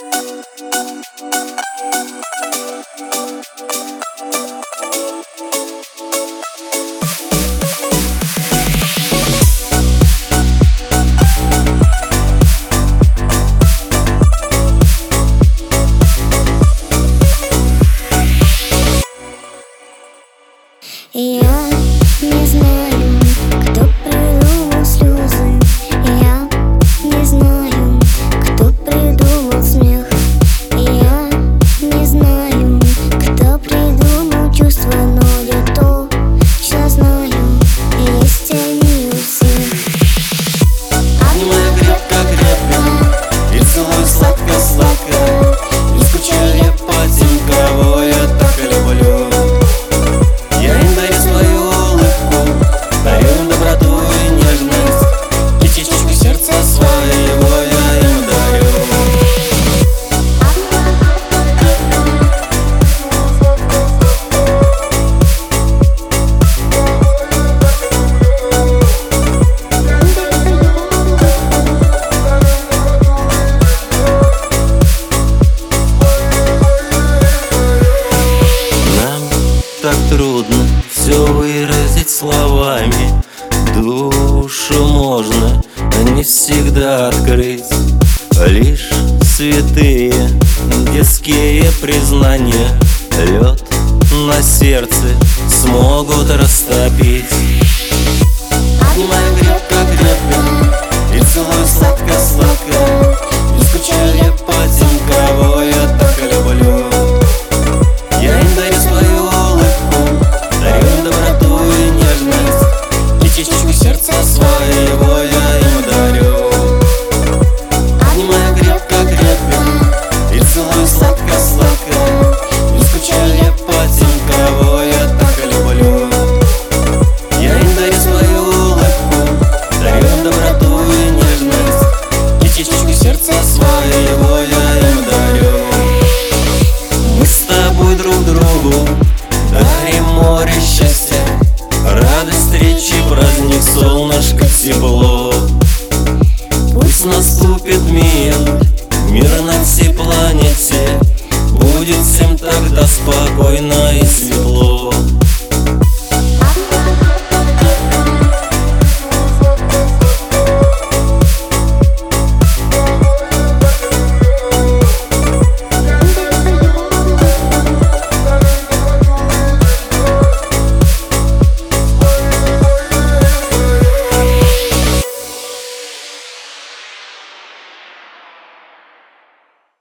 Я не знаю, кто придумал слезы. Я не знаю, кто придумал смех. Я не знаю, кто придумал чувства, но я точно знаю, есть они у всех. Обнимаю крепко-крепко и целую сладко-сладко, не скучая по тем, кого я так люблю. Я им дарю свою улыбку, дарю им доброту и нежность, и частичку сердца своего я им дарю. Нам так трудно все выразить словами. Душу можно не всегда открыть. Лишь святые детские признания лед на сердце смогут растопить. Обнимаю крепко-крепко и целую сладко-сладко, не скучая по тем, кого я так люблю. Я им дарю свою улыбку, дарю им доброту и нежность, и частичку сердца своего я им дарю. Обнимаю крепко-крепко и целую сладко-сладко, не скучая по тем, кого я так люблю. Я им дарю свою улыбку, дарю им доброту и нежность, и частичку сердца своего я им дарю. Мы с тобой друг другу дарим море счастья, радость встречи, праздник, солнышко, тепло. Пусть наступит мир на всей планете, будет всем тогда спокойно